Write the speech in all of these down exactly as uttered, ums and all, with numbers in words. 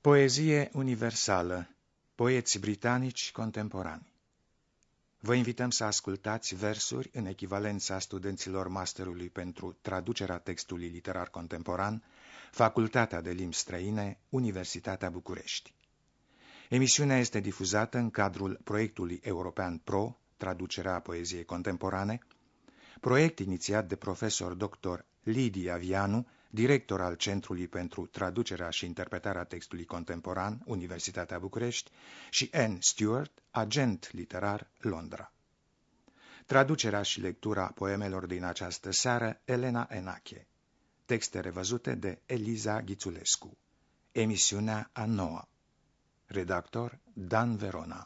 Poezie universală, poeți britanici contemporani. Vă invităm să ascultați versuri în echivalența studenților masterului pentru traducerea textului literar contemporan, Facultatea de Limbi Străine, Universitatea București. Emisiunea este difuzată în cadrul proiectului european PRO, traducerea poeziei contemporane, proiect inițiat de profesor doctor Lidia Vianu, director al Centrului pentru Traducerea și Interpretarea Textului Contemporan, Universitatea București, și Anne Stewart, agent literar, Londra. Traducerea și lectura poemelor din această seară, Elena Enache. Texte revăzute de Eliza Ghițulescu. Emisiunea a noua. Redactor Dan Verona.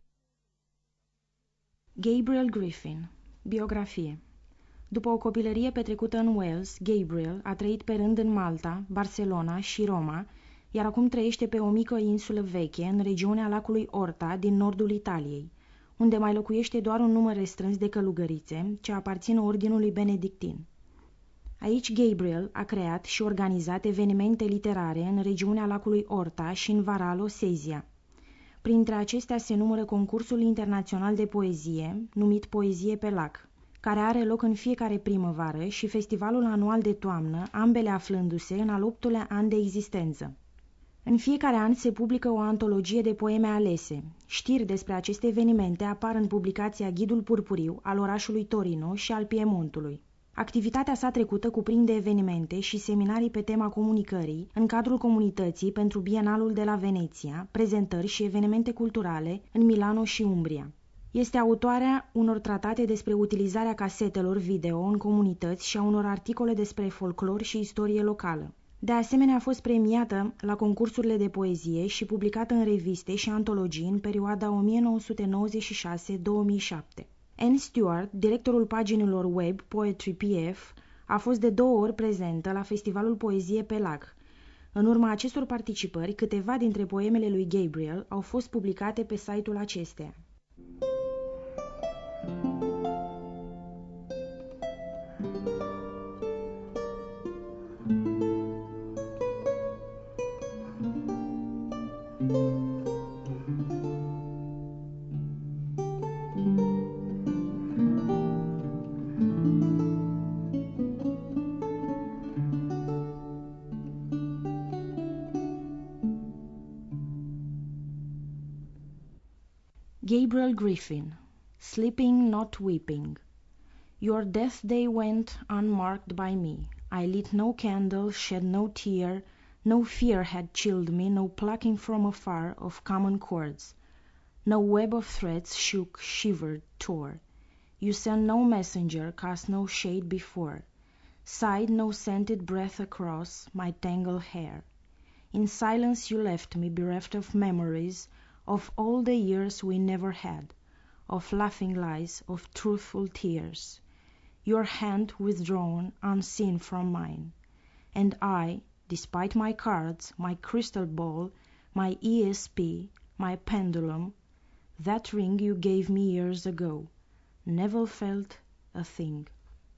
Gabriel Griffin. Biografie. După o copilărie petrecută în Wales, Gabriel a trăit pe rând în Malta, Barcelona și Roma, iar acum trăiește pe o mică insulă veche în regiunea lacului Orta din nordul Italiei, unde mai locuiește doar un număr restrâns de călugărițe ce aparțin ordinului benedictin. Aici Gabriel a creat și organizat evenimente literare în regiunea lacului Orta și în Varallo, Sesia. Printre acestea se numără concursul internațional de poezie, numit Poezie pe lac, care are loc în fiecare primăvară, și festivalul anual de toamnă, ambele aflându-se în al optulea an de existență. În fiecare an se publică o antologie de poeme alese. Știri despre aceste evenimente apar în publicația Ghidul Purpuriu al orașului Torino și al Piemontului. Activitatea sa trecută cuprinde evenimente și seminarii pe tema comunicării în cadrul comunității pentru Bienalul de la Veneția, prezentări și evenimente culturale în Milano și Umbria. Este autoarea unor tratate despre utilizarea casetelor video în comunități și a unor articole despre folclor și istorie locală. De asemenea, a fost premiată la concursurile de poezie și publicată în reviste și antologii în perioada o mie nouă sute nouăzeci și șase - două mii șapte. Anne Stewart, directorul paginilor web Poetry P F, a fost de două ori prezentă la Festivalul Poezie pe Lac. În urma acestor participări, câteva dintre poemele lui Gabriel au fost publicate pe site-ul acesteia. Gabriel Griffin. Sleeping, not weeping. Your death day went unmarked by me. I lit no candle, shed no tear, no fear had chilled me, no plucking from afar of common chords. No web of threads shook, shivered, tore. You sent no messenger, cast no shade before, sighed no scented breath across my tangled hair. In silence you left me, bereft of memories of all the years we never had, of laughing lies, of truthful tears. Your hand withdrawn, unseen from mine, and I, despite my cards, my crystal ball, my E S P, my pendulum, that ring you gave me years ago, never felt a thing.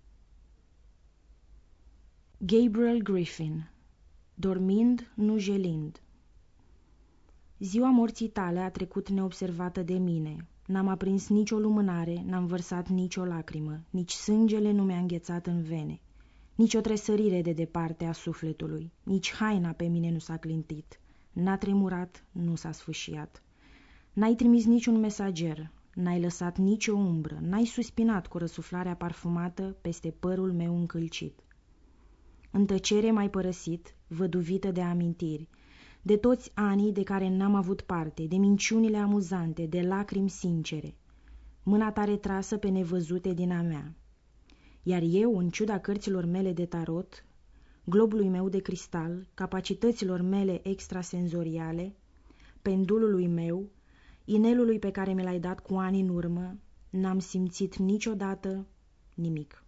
Gabriel Griffin. Dormind, nu jelind. Ziua morții tale a trecut neobservată de mine. N-am aprins nicio lumânare, n-am vărsat nicio lacrimă, nici sângele nu mi-a înghețat în vene, nici o tresărire de departe a sufletului, nici haina pe mine nu s-a clintit, n-a tremurat, nu s-a sfâșiat. N-ai trimis niciun mesager, n-ai lăsat nicio umbră, n-ai suspinat cu răsuflarea parfumată peste părul meu încălcit. În tăcere m-ai părăsit, văduvită de amintiri, de toți anii de care n-am avut parte, de minciunile amuzante, de lacrimi sincere, mâna ta retrasă pe nevăzute din a mea. Iar eu, în ciuda cărților mele de tarot, globului meu de cristal, capacităților mele extrasenzoriale, pendulului meu, inelului pe care mi l-ai dat cu ani în urmă, n-am simțit niciodată nimic.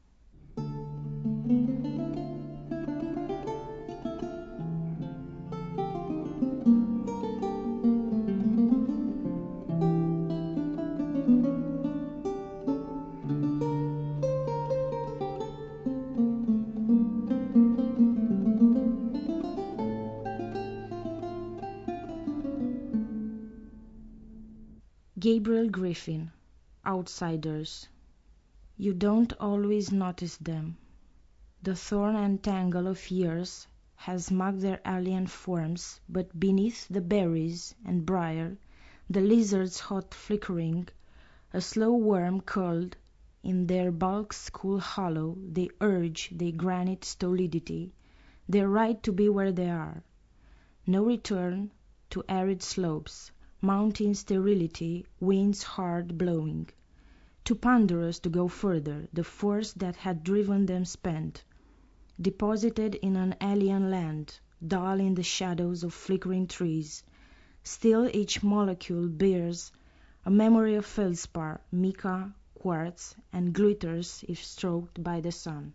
Gabriel Griffin, Outsiders. You don't always notice them. The thorn and tangle of years has marked their alien forms, but beneath the berries and briar, the lizard's hot flickering, a slow worm curled in their bulk's cool hollow, they urge their granite stolidity, their right to be where they are. No return to arid slopes, mountain sterility, winds hard blowing. Too ponderous to go further, the force that had driven them spent, deposited in an alien land, dull in the shadows of flickering trees. Still each molecule bears a memory of feldspar, mica, quartz, and glitters if stroked by the sun.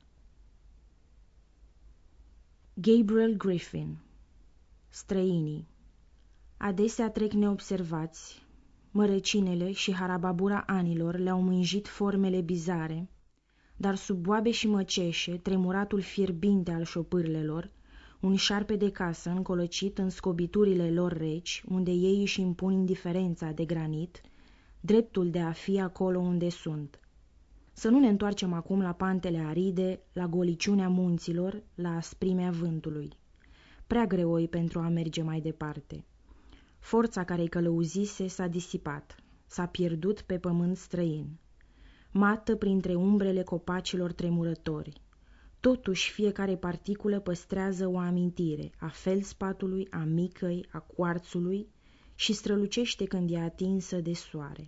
Gabriel Griffin, Străinii. Adesea trec neobservați, mărăcinele și harababura anilor le-au mânjit formele bizare, dar sub boabe și măceșe, tremuratul fierbinte al șopârlelor, un șarpe de casă încolăcit în scobiturile lor reci, unde ei își impun indiferența de granit, dreptul de a fi acolo unde sunt. Să nu ne întoarcem acum la pantele aride, la goliciunea munților, la asprimea vântului. Prea greoi pentru a merge mai departe. Forța care-i călăuzise s-a disipat, s-a pierdut pe pământ străin, mată printre umbrele copacilor tremurători. Totuși fiecare particulă păstrează o amintire a feldspatului, a micăi, a quarțului și strălucește când e atinsă de soare.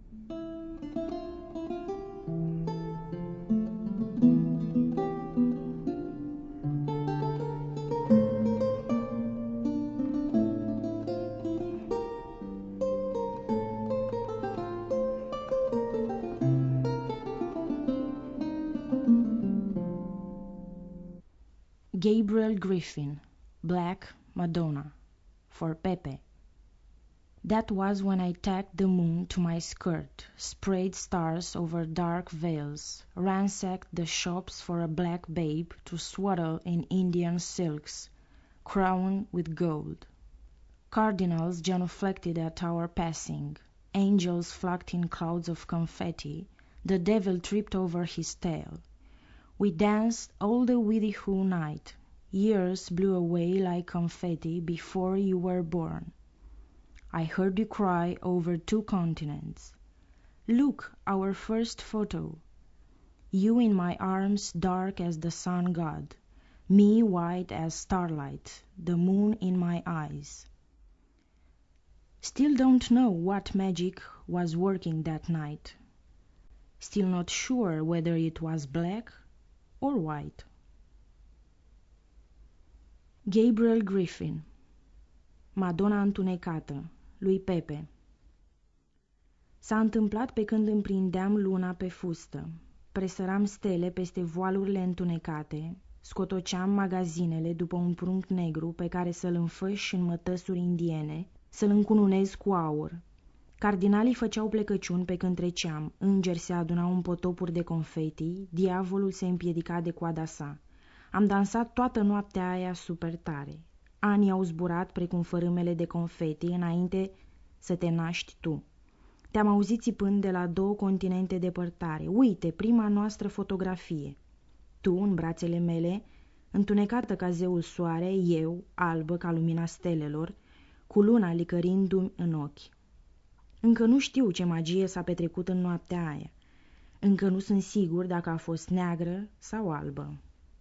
Gabriel Griffin, Black Madonna, for Pepe. That was when I tacked the moon to my skirt, sprayed stars over dark veils, ransacked the shops for a black babe to swaddle in Indian silks, crowned with gold. Cardinals genuflected at our passing, angels flocked in clouds of confetti, the devil tripped over his tail. We danced all the Widihu night. Years blew away like confetti before you were born. I heard you cry over two continents. Look, our first photo. You in my arms dark as the sun god, me white as starlight, the moon in my eyes. Still don't know what magic was working that night. Still not sure whether it was black or white. Gabriel Griffin, Madonna întunecată, lui Pepe. S-a întâmplat pe când îmi prindeam luna pe fustă, presăram stele peste voalurile întunecate, scotoceam magazinele după un prunc negru pe care să-l înfăș în mătăsuri indiene, să-l încununez cu aur. Cardinalii făceau plecăciuni pe când treceam, îngeri se adunau în potopuri de confeti, diavolul se împiedica de coada sa. Am dansat toată noaptea aia super tare. Anii au zburat precum fărâmele de confeti înainte să te naști tu. Te-am auzit țipând de la două continente depărtare. Uite, prima noastră fotografie. Tu, în brațele mele, întunecată ca zeul soare, eu, albă ca lumina stelelor, cu luna licărindu-mi în ochi. Încă nu știu ce magie s-a petrecut în noaptea aia. Încă nu sunt sigur dacă a fost neagră sau albă.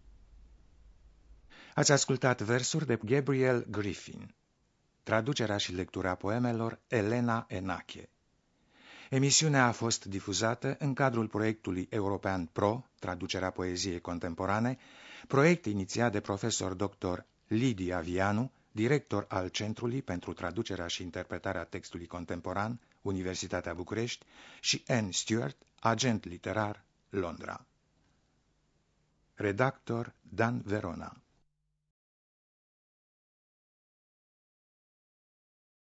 Ați ascultat versuri de Gabriel Griffin. Traducerea și lectura poemelor Elena Enache. Emisiunea a fost difuzată în cadrul proiectului european PRO, traducerea poeziei contemporane, proiect inițiat de profesor doctor Lidia Vianu, director al Centrului pentru Traducerea și Interpretarea Textului Contemporan, Universitatea București, și Anne Stewart, agent literar, Londra. Redactor Dan Verona.